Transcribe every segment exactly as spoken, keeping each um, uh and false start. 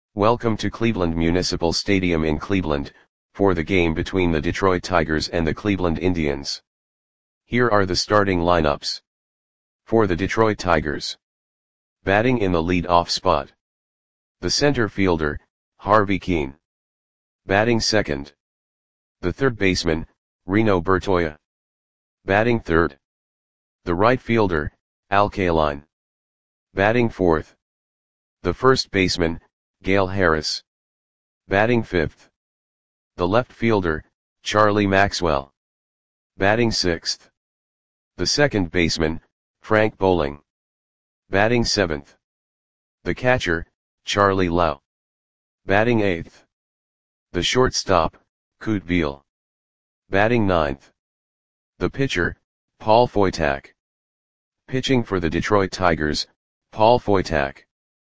Welcome to Cleveland Municipal Stadium in Cleveland, for the game between the Detroit Tigers and the Cleveland Indians. Here are the starting lineups. For the Detroit Tigers. Batting in the lead-off spot. The center fielder, Harvey Kuenn. Batting second. The third baseman, Reno Bertoia. Batting third. The right fielder, Al Kaline. Batting fourth. The first baseman, Gale Harris. Batting fifth. The left fielder, Charlie Maxwell. Batting sixth. The second baseman, Frank Bowling. Batting seventh. The catcher, Charlie Lau. Batting eighth. The shortstop, Kute Beal. Batting ninth. The pitcher, Paul Foytak. Pitching for the Detroit Tigers, Paul Foytak.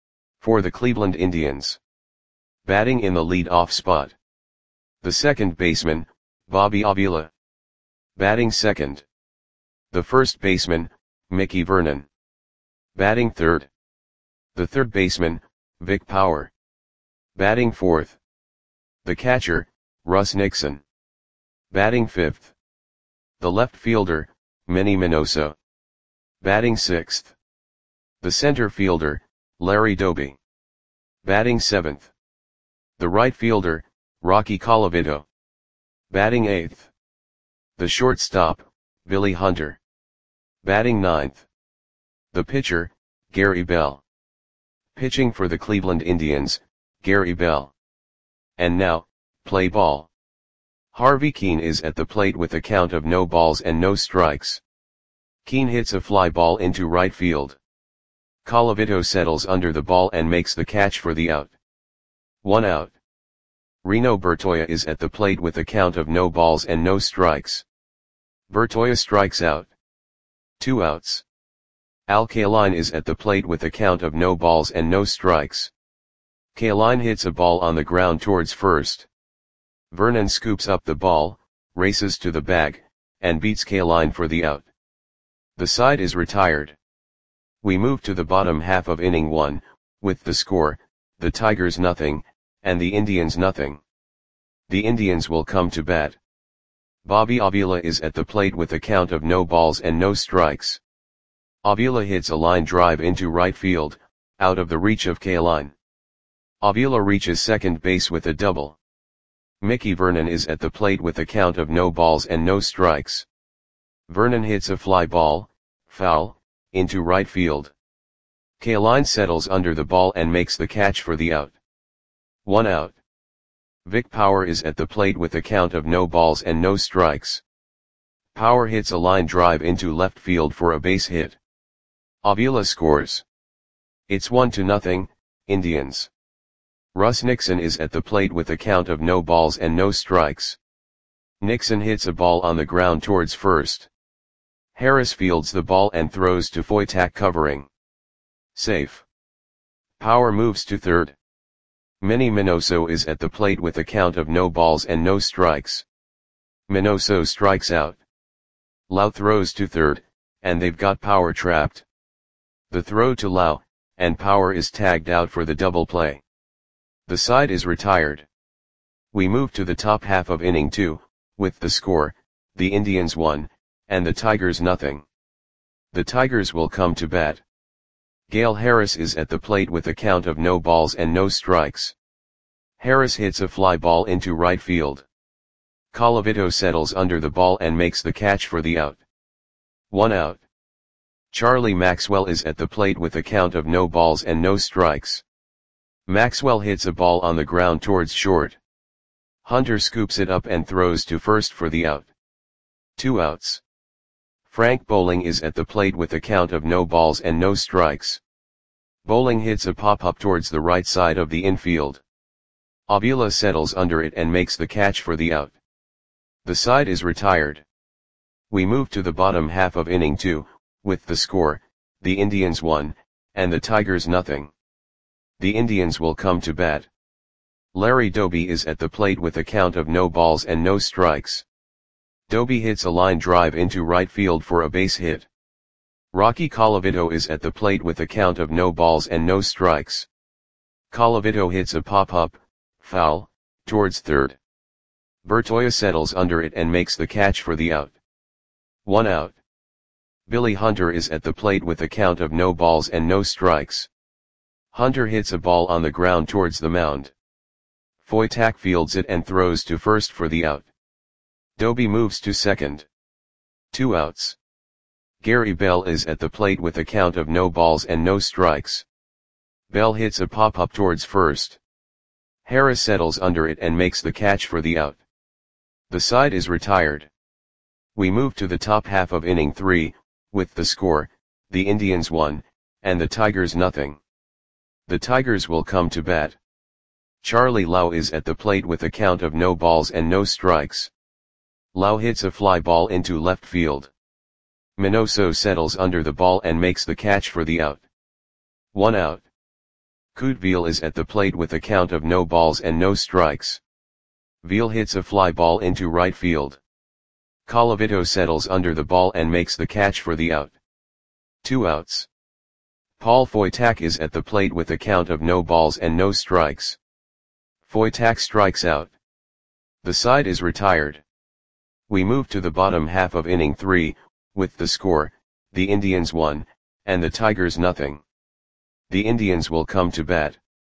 For the Cleveland Indians. Batting in the lead-off spot. The second baseman, Bobby Avila. Batting second. The first baseman, Mickey Vernon. Batting third. The third baseman, Vic Power. Batting fourth. The catcher, Russ Nixon. Batting fifth. The left fielder, Manny Minoso. Batting sixth. The center fielder, Larry Doby. Batting seventh. The right fielder, Rocky Colavito. Batting eighth. The shortstop, Billy Hunter. Batting ninth. The pitcher, Gary Bell. Pitching for the Cleveland Indians, Gary Bell. And now, play ball. Harvey Kuenn is at the plate with a count of no balls and no strikes. Kuenn hits a fly ball into right field. Colavito settles under the ball and makes the catch for the out. One out. Reno Bertoia is at the plate with a count of no balls and no strikes. Bertoia strikes out. Two outs. Al Kaline is at the plate with a count of no balls and no strikes. Kaline hits a ball on the ground towards first. Vernon scoops up the ball, races to the bag, and beats Kaline for the out. The side is retired. We move to the bottom half of inning one, with the score, the Tigers nothing, and the Indians nothing. The Indians will come to bat. Bobby Avila is at the plate with a count of no balls and no strikes. Avila hits a line drive into right field, out of the reach of Kaline. Avila reaches second base with a double. Mickey Vernon is at the plate with a count of no balls and no strikes. Vernon hits a fly ball, foul, into right field. Kaline settles under the ball and makes the catch for the out. One out. Vic Power is at the plate with a count of no balls and no strikes. Power hits a line drive into left field for a base hit. Avila scores. It's one to nothing, Indians. Russ Nixon is at the plate with a count of no balls and no strikes. Nixon hits a ball on the ground towards first. Harris fields the ball and throws to Foytak covering. Safe. Power moves to third. Manny Minoso is at the plate with a count of no balls and no strikes. Minoso strikes out. Lau throws to third, and they've got Power trapped. The throw to Lau, and Power is tagged out for the double play. The side is retired. We move to the top half of inning two, with the score, the Indians one, and the Tigers nothing. The Tigers will come to bat. Gale Harris is at the plate with a count of no balls and no strikes. Harris hits a fly ball into right field. Colavito settles under the ball and makes the catch for the out. One out. Charlie Maxwell is at the plate with a count of no balls and no strikes. Maxwell hits a ball on the ground towards short. Hunter scoops it up and throws to first for the out. Two outs. Frank Bowling is at the plate with a count of no balls and no strikes. Bowling hits a pop-up towards the right side of the infield. Avila settles under it and makes the catch for the out. The side is retired. We move to the bottom half of inning two, with the score, the Indians one, and the Tigers nothing. The Indians will come to bat. Larry Doby is at the plate with a count of no balls and no strikes. Doby hits a line drive into right field for a base hit. Rocky Colavito is at the plate with a count of no balls and no strikes. Colavito hits a pop-up, foul, towards third. Bertoia settles under it and makes the catch for the out. One out. Billy Hunter is at the plate with a count of no balls and no strikes. Hunter hits a ball on the ground towards the mound. Foytak fields it and throws to first for the out. Doby moves to second. Two outs. Gary Bell is at the plate with a count of no balls and no strikes. Bell hits a pop-up towards first. Harris settles under it and makes the catch for the out. The side is retired. We move to the top half of inning three, with the score, the Indians one, and the Tigers nothing. The Tigers will come to bat. Charlie Lau is at the plate with a count of no balls and no strikes. Lau hits a fly ball into left field. Minoso settles under the ball and makes the catch for the out. One out. Couteville is at the plate with a count of no balls and no strikes. Veal hits a fly ball into right field. Colavito settles under the ball and makes the catch for the out. Two outs. Paul Foytak is at the plate with a count of no balls and no strikes. Foytak strikes out. The side is retired. We move to the bottom half of inning three, with the score, the Indians one, and the Tigers nothing. The Indians will come to bat.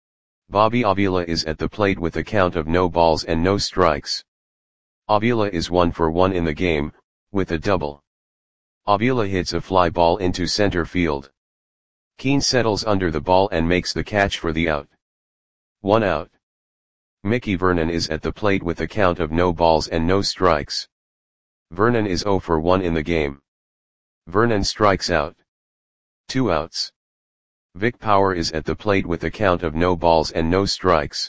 Bobby Avila is at the plate with a count of no balls and no strikes. Avila is one for one in the game, with a double. Avila hits a fly ball into center field. Keane settles under the ball and makes the catch for the out. One out. Mickey Vernon is at the plate with a count of no balls and no strikes. Vernon is zero for one in the game. Vernon strikes out. Two outs. Vic Power is at the plate with a count of no balls and no strikes.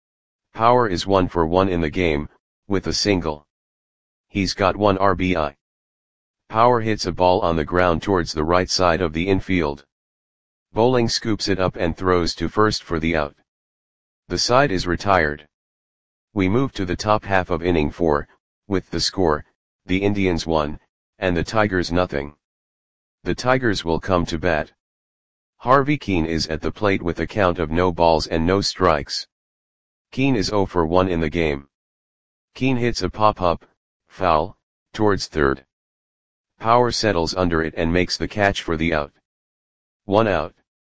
Power is one for one in the game, with a single. He's got one R B I. Power hits a ball on the ground towards the right side of the infield. Bowling scoops it up and throws to first for the out. The side is retired. We move to the top half of inning four, with the score, the Indians one, and the Tigers nothing. The Tigers will come to bat. Harvey Keane is at the plate with a count of no balls and no strikes. Keane is zero for one in the game. Keane hits a pop-up, foul, towards third. Power settles under it and makes the catch for the out. One out.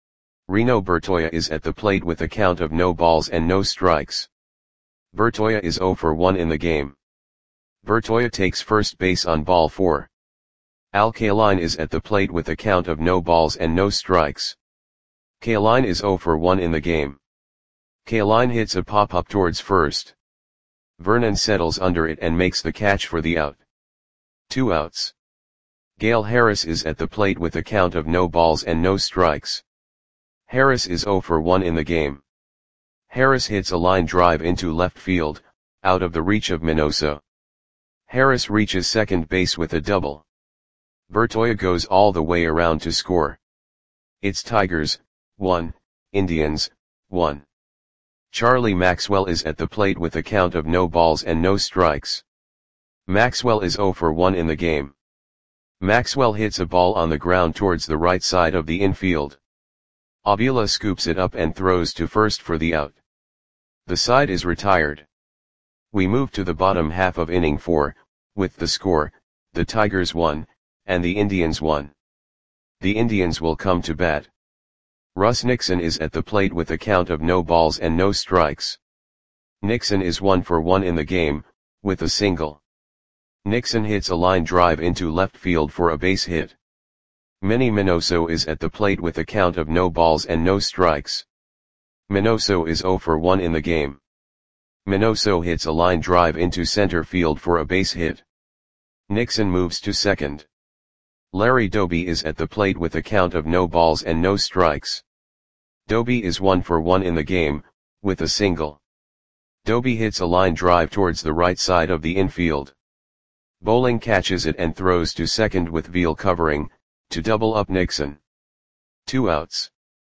Reno Bertoia is at the plate with a count of no balls and no strikes. Bertoia is zero for one in the game. Bertoia takes first base on ball four. Al Kaline is at the plate with a count of no balls and no strikes. Kaline is zero for one in the game. Kaline hits a pop-up towards first. Vernon settles under it and makes the catch for the out. Two outs. Gale Harris is at the plate with a count of no balls and no strikes. Harris is zero for one in the game. Harris hits a line drive into left field, out of the reach of Minoso. Harris reaches second base with a double. Bertoia goes all the way around to score. It's Tigers, one, Indians, one. Charlie Maxwell is at the plate with a count of no balls and no strikes. Maxwell is zero for one in the game. Maxwell hits a ball on the ground towards the right side of the infield. Avila scoops it up and throws to first for the out. The side is retired. We move to the bottom half of inning four, with the score, the Tigers one, and the Indians one. The Indians will come to bat. Russ Nixon is at the plate with a count of no balls and no strikes. Nixon is one for one in the game, with a single. Nixon hits a line drive into left field for a base hit. Manny Minoso is at the plate with a count of no balls and no strikes. Minoso is zero for one in the game. Minoso hits a line drive into center field for a base hit. Nixon moves to second. Larry Doby is at the plate with a count of no balls and no strikes. Doby is one for one in the game, with a single. Doby hits a line drive towards the right side of the infield. Bowling catches it and throws to second with Veal covering, to double up Nixon. Two outs.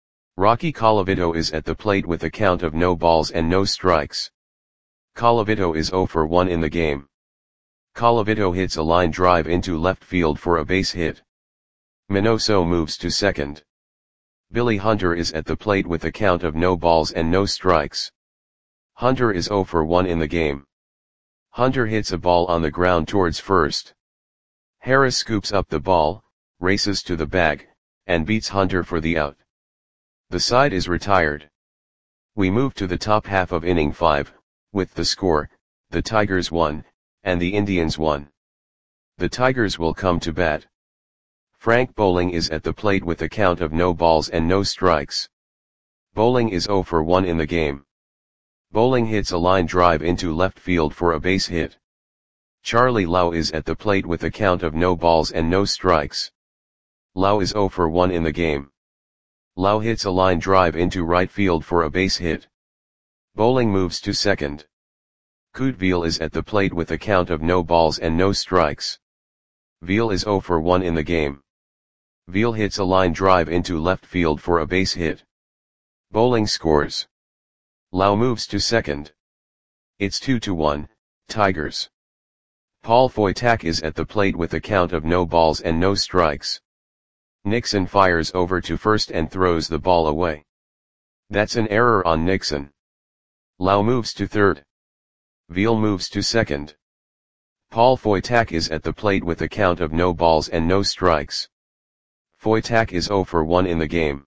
Rocky Colavito is at the plate with a count of no balls and no strikes. Colavito is zero for one in the game. Colavito hits a line drive into left field for a base hit. Minoso moves to second. Billy Hunter is at the plate with a count of no balls and no strikes. Hunter is zero for one in the game. Hunter hits a ball on the ground towards first. Harris scoops up the ball, races to the bag, and beats Hunter for the out. The side is retired. We move to the top half of inning five, with the score, the Tigers won, and the Indians won. The Tigers will come to bat. Frank Bowling is at the plate with a count of no balls and no strikes. Bowling is zero for one in the game. Bowling hits a line drive into left field for a base hit. Charlie Lau is at the plate with a count of no balls and no strikes. Lau is zero for one in the game. Lau hits a line drive into right field for a base hit. Bowling moves to second. Couteville is at the plate with a count of no balls and no strikes. Veal is zero for one in the game. Veal hits a line drive into left field for a base hit. Bowling scores. Lau moves to second. It's two to one, Tigers. Paul Foytak is at the plate with a count of no balls and no strikes. Nixon fires over to first and throws the ball away. That's an error on Nixon. Lau moves to third. Veal moves to second. Paul Foytak is at the plate with a count of no balls and no strikes. Foytak is zero for one in the game.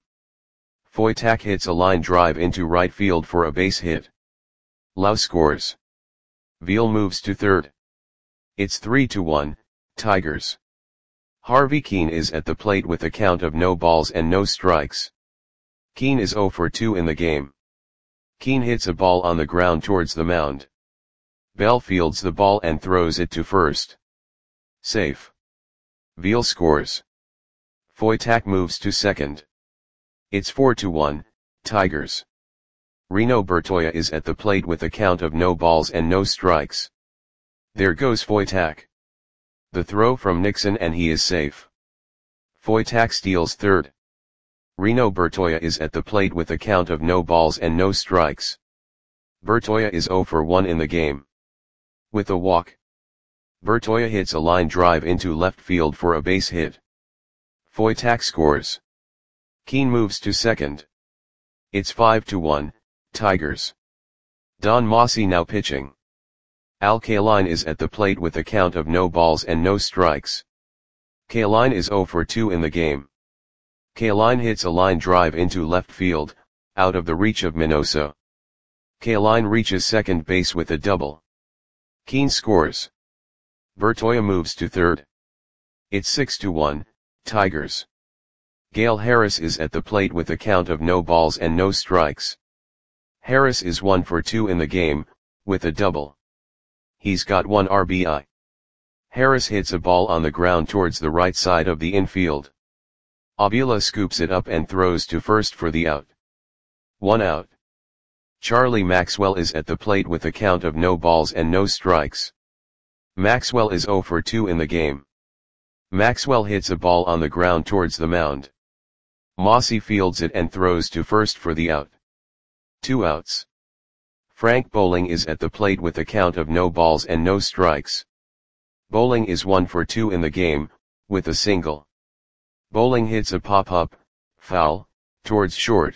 Foytak hits a line drive into right field for a base hit. Lau scores. Veal moves to third. It's three to one, Tigers. Harvey Keene is at the plate with a count of no balls and no strikes. Keene is zero for two in the game. Keene hits a ball on the ground towards the mound. Bell fields the ball and throws it to first. Safe. Veal scores. Foytak moves to second. It's four to one, Tigers. Reno Bertoia is at the plate with a count of no balls and no strikes. There goes Foytak. The throw from Nixon and he is safe. Foytak steals third. Reno Bertoia is at the plate with a count of no balls and no strikes. Bertoia is zero for one in the game. With a walk. Bertoia hits a line drive into left field for a base hit. Foytak scores. Keene moves to second. It's five to one, Tigers. Don Mossy now pitching. Al Kaline is at the plate with a count of no balls and no strikes. Kaline is zero for two in the game. Kaline hits a line drive into left field, out of the reach of Minoso. Kaline reaches second base with a double. Keene scores. Bertoia moves to third. It's six to one, Tigers. Gale Harris is at the plate with a count of no balls and no strikes. Harris is one for two in the game, with a double. He's got one R B I. Harris hits a ball on the ground towards the right side of the infield. Avila scoops it up and throws to first for the out. One out. Charlie Maxwell is at the plate with a count of no balls and no strikes. Maxwell is zero for two in the game. Maxwell hits a ball on the ground towards the mound. Mossy fields it and throws to first for the out. Two outs. Frank Bowling is at the plate with a count of no balls and no strikes. Bowling is one for two in the game, with a single. Bowling hits a pop-up, foul, towards short.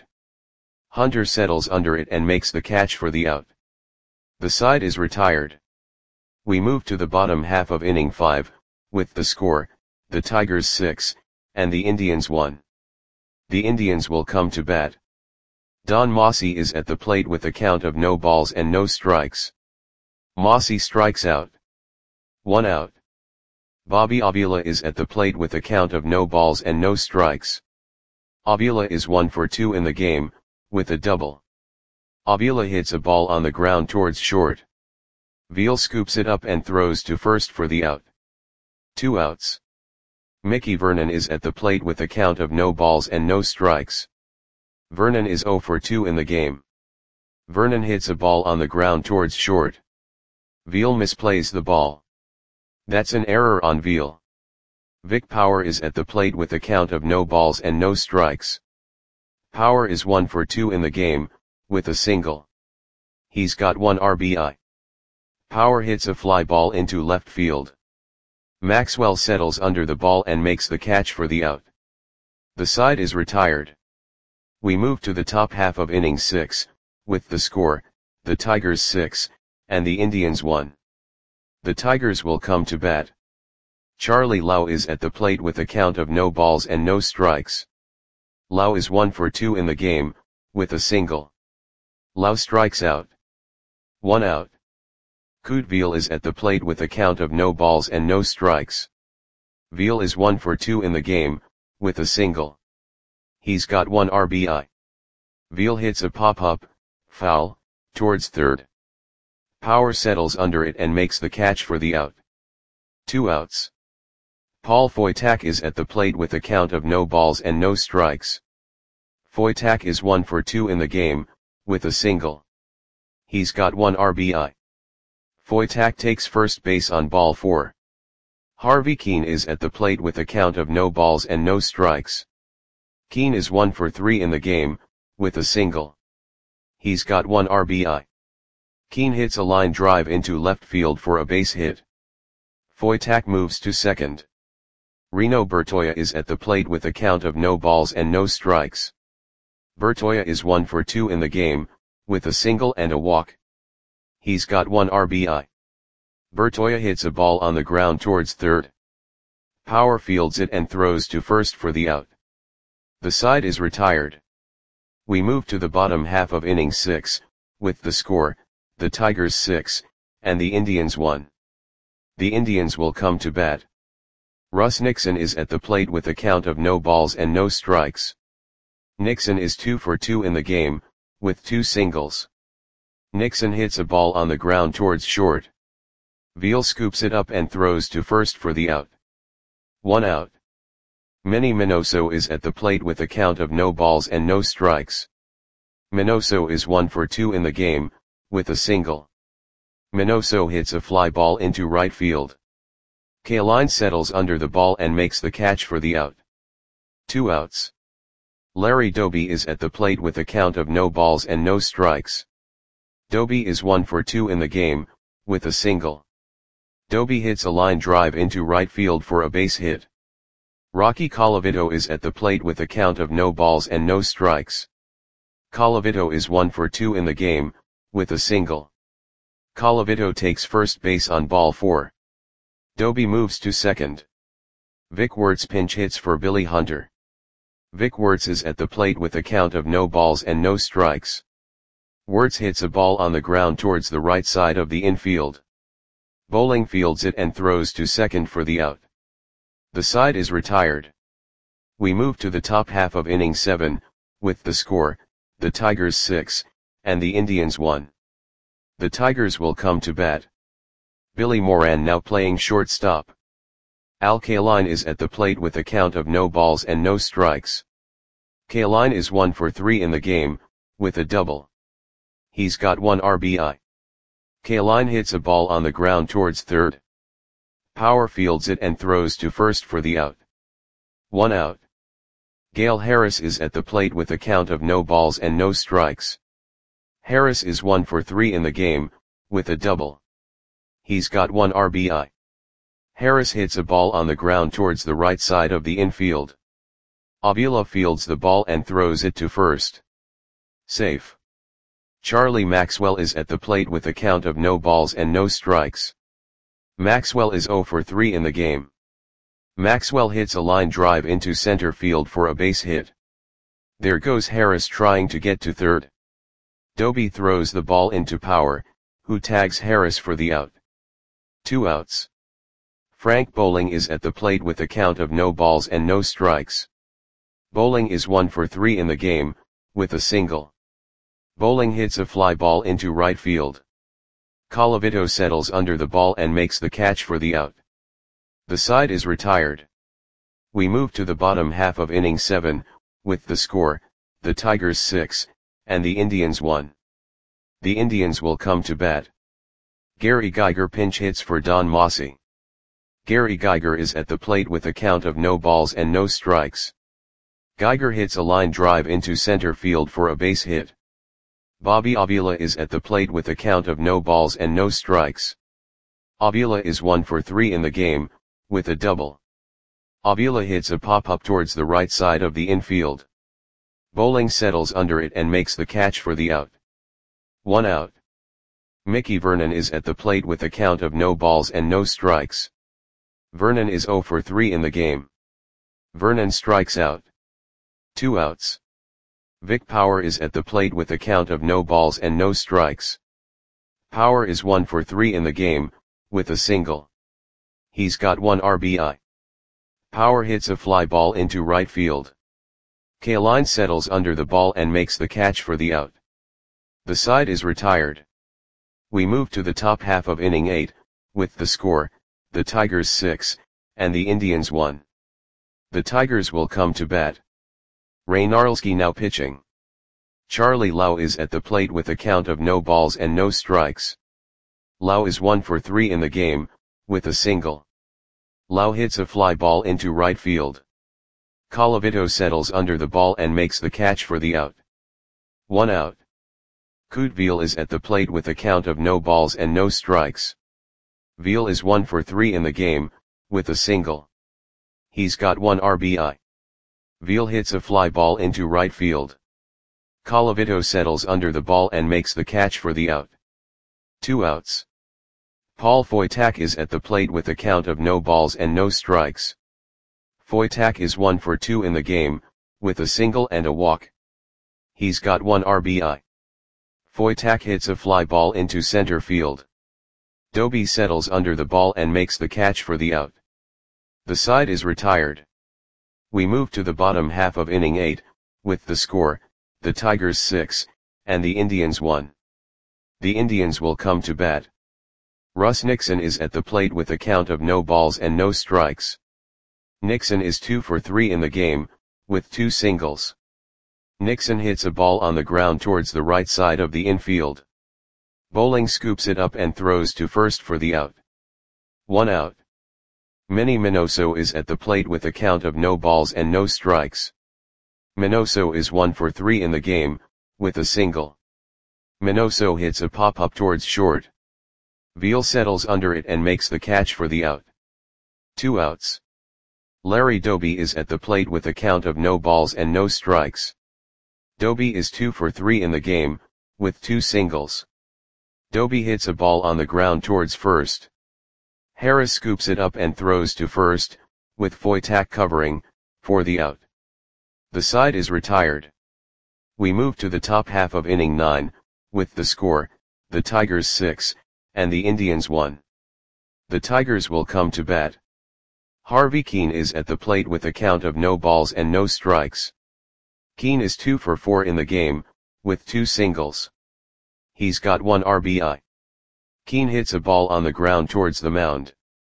Hunter settles under it and makes the catch for the out. The side is retired. We move to the bottom half of inning five, with the score, the Tigers six, and the Indians one. The Indians will come to bat. Don Mossy is at the plate with a count of no balls and no strikes. Mossy strikes out. One out. Bobby Avila is at the plate with a count of no balls and no strikes. Avila is one for two in the game, with a double. Avila hits a ball on the ground towards short. Veal scoops it up and throws to first for the out. Two outs. Mickey Vernon is at the plate with a count of no balls and no strikes. Vernon is zero for two in the game. Vernon hits a ball on the ground towards short. Veal misplays the ball. That's an error on Veal. Vic Power is at the plate with a count of no balls and no strikes. Power is one for two in the game, with a single. He's got one R B I. Power hits a fly ball into left field. Maxwell settles under the ball and makes the catch for the out. The side is retired. We move to the top half of inning six, with the score, the Tigers six, and the Indians one. The Tigers will come to bat. Charlie Lau is at the plate with a count of no balls and no strikes. Lau is one for two in the game, with a single. Lau strikes out. One out. Kootville is at the plate with a count of no balls and no strikes. Veal is one for two in the game, with a single. He's got one R B I. Veal hits a pop-up, foul, towards third. Power settles under it and makes the catch for the out. Two outs. Paul Foytak is at the plate with a count of no balls and no strikes. Foytak is one for two in the game, with a single. He's got one R B I. Foytak takes first base on ball four. Harvey Keene is at the plate with a count of no balls and no strikes. Keene is one for three in the game, with a single. He's got one R B I. Keene hits a line drive into left field for a base hit. Foytak moves to second. Reno Bertoya is at the plate with a count of no balls and no strikes. Bertoya is one for two in the game, with a single and a walk. He's got one R B I. Bertoya hits a ball on the ground towards third. Power fields it and throws to first for the out. The side is retired. We move to the bottom half of inning six, with the score, the Tigers six, and the Indians one. The Indians will come to bat. Russ Nixon is at the plate with a count of no balls and no strikes. Nixon is two for two in the game, with two singles. Nixon hits a ball on the ground towards short. Veal scoops it up and throws to first for the out. One out. Manny Minoso is at the plate with a count of no balls and no strikes. Minoso is one for two in the game, with a single. Minoso hits a fly ball into right field. Kaline settles under the ball and makes the catch for the out. Two outs. Larry Doby is at the plate with a count of no balls and no strikes. Doby is one for two in the game, with a single. Doby hits a line drive into right field for a base hit. Rocky Colavito is at the plate with a count of no balls and no strikes. Colavito is one for two in the game, with a single. Colavito takes first base on ball four. Doby moves to second. Vic Wertz pinch hits for Billy Hunter. Vic Wertz is at the plate with a count of no balls and no strikes. Wertz hits a ball on the ground towards the right side of the infield. Bowling fields it and throws to second for the out. The side is retired. We move to the top half of inning seven, with the score, the Tigers six, and the Indians one. The Tigers will come to bat. Billy Moran now playing shortstop. Al Kaline is at the plate with a count of no balls and no strikes. Kaline is one for three in the game, with a double. He's got one R B I. Kaline hits a ball on the ground towards third. Power fields it and throws to first for the out. One out. Gale Harris is at the plate with a count of no balls and no strikes. Harris is one for three in the game, with a double. He's got one R B I. Harris hits a ball on the ground towards the right side of the infield. Avila fields the ball and throws it to first. Safe. Charlie Maxwell is at the plate with a count of no balls and no strikes. Maxwell is zero for three in the game. Maxwell hits a line drive into center field for a base hit. There goes Harris trying to get to third. Doby throws the ball into Power, who tags Harris for the out. Two outs. Frank Bowling is at the plate with a count of no balls and no strikes. Bowling is one for three in the game, with a single. Bowling hits a fly ball into right field. Colavito settles under the ball and makes the catch for the out. The side is retired. We move to the bottom half of inning seven, with the score, the Tigers six, and the Indians one. The Indians will come to bat. Gary Geiger pinch hits for Don Mossy. Gary Geiger is at the plate with a count of no balls and no strikes. Geiger hits a line drive into center field for a base hit. Bobby Avila is at the plate with a count of no balls and no strikes. Avila is one for three in the game, with a double. Avila hits a pop-up towards the right side of the infield. Bowling settles under it and makes the catch for the out. One out. Mickey Vernon is at the plate with a count of no balls and no strikes. Vernon is zero for three in the game. Vernon strikes out. Two outs. Vic Power is at the plate with a count of no balls and no strikes. Power is one for three in the game, with a single. He's got one R B I. Power hits a fly ball into right field. Kaline settles under the ball and makes the catch for the out. The side is retired. We move to the top half of inning eight, with the score, the Tigers six, and the Indians one. The Tigers will come to bat. Ray Narlski now pitching. Charlie Lau is at the plate with a count of no balls and no strikes. Lau is one for three in the game, with a single. Lau hits a fly ball into right field. Colavito settles under the ball and makes the catch for the out. One out. Coot Veal is at the plate with a count of no balls and no strikes. Veal is one for three in the game, with a single. He's got one R B I. Veal hits a fly ball into right field. Colavito settles under the ball and makes the catch for the out. Two outs. Paul Foytak is at the plate with a count of no balls and no strikes. Foytak is one for two in the game, with a single and a walk. He's got one R B I. Foytak hits a fly ball into center field. Doby settles under the ball and makes the catch for the out. The side is retired. We move to the bottom half of inning eight, with the score, the Tigers six, and the Indians one. The Indians will come to bat. Russ Nixon is at the plate with a count of no balls and no strikes. Nixon is two for three in the game, with two singles. Nixon hits a ball on the ground towards the right side of the infield. Bowling scoops it up and throws to first for the out. One out. Manny Minoso is at the plate with a count of no balls and no strikes. Minoso is one for three in the game, with a single. Minoso hits a pop-up towards short. Veal settles under it and makes the catch for the out. Two outs. Larry Doby is at the plate with a count of no balls and no strikes. Doby is two for three in the game, with two singles. Doby hits a ball on the ground towards first. Harris scoops it up and throws to first, with Foytak covering, for the out. The side is retired. We move to the top half of inning nine, with the score, the Tigers six, and the Indians one. The Tigers will come to bat. Harvey Keene is at the plate with a count of no balls and no strikes. Keene is two for four in the game, with two singles. He's got one R B I. Keene hits a ball on the ground towards the mound.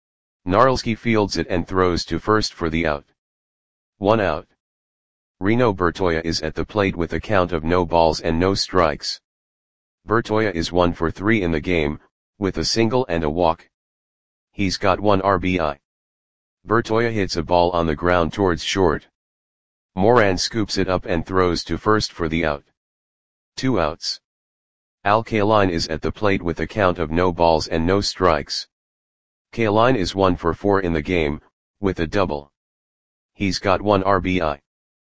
Narlski fields it and throws to first for the out. One out. Reno Bertoya is at the plate with a count of no balls and no strikes. Bertoya is one for three in the game, with a single and a walk. He's got one R B I. Bertoya hits a ball on the ground towards short. Moran scoops it up and throws to first for the out. Two outs. Al Kaline is at the plate with a count of no balls and no strikes. Kaline is one for four in the game, with a double. He's got one R B I.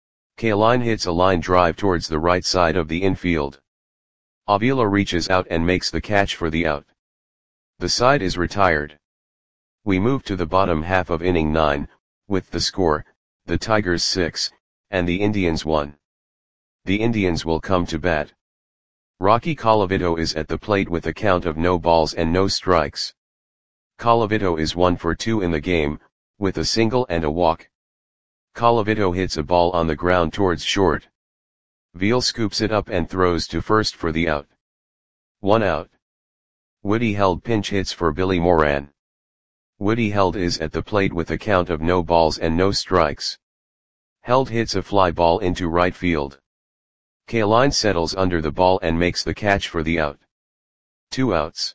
Kaline hits a line drive towards the right side of the infield. Avila reaches out and makes the catch for the out. The side is retired. We move to the bottom half of inning nine, with the score, the Tigers six, and the Indians one. The Indians will come to bat. Rocky Colavito is at the plate with a count of no balls and no strikes. Colavito is one for two in the game, with a single and a walk. Colavito hits a ball on the ground towards short. Veal scoops it up and throws to first for the out. One out. Woody Held pinch hits for Billy Moran. Woody Held is at the plate with a count of no balls and no strikes. Held hits a fly ball into right field. Kaline settles under the ball and makes the catch for the out. Two outs.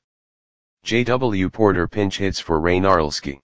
J W Porter pinch hits for Ray Narlski.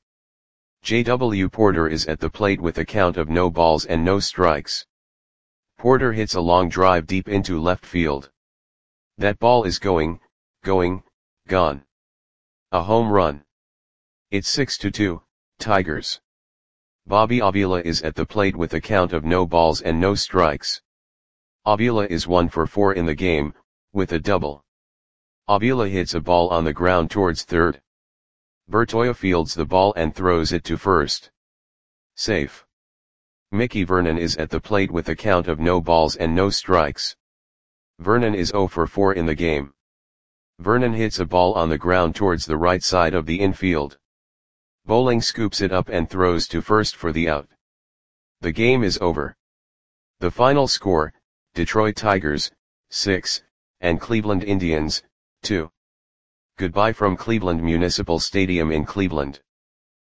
J W Porter is at the plate with a count of no balls and no strikes. Porter hits a long drive deep into left field. That ball is going, going, gone. A home run. It's six to two, Tigers. Bobby Avila is at the plate with a count of no balls and no strikes. Avila is one for four in the game, with a double. Avila hits a ball on the ground towards third. Bertoia fields the ball and throws it to first. Safe. Mickey Vernon is at the plate with a count of no balls and no strikes. Vernon is zero for four in the game. Vernon hits a ball on the ground towards the right side of the infield. Bowling scoops it up and throws to first for the out. The game is over. The final score, Detroit Tigers, six, and Cleveland Indians, two. Goodbye from Cleveland Municipal Stadium in Cleveland.